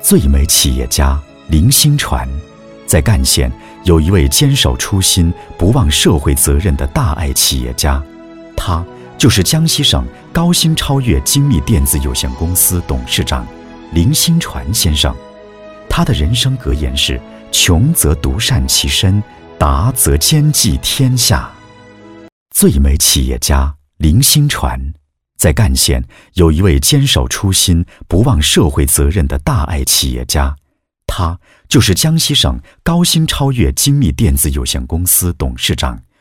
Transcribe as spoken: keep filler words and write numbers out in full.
最美企业家林兴传，在赣县有一位坚守初心、不忘社会责任的大爱企业家，他就是江西省高新超越精密电子有限公司董事长林兴传先生。他的人生格言是：穷则独善其身，达则兼济天下。最美企业家林兴传，在赣县有一位坚守初心、不忘社会责任的大爱企业家，他就是江西省高新超越精密电子有限公司董事长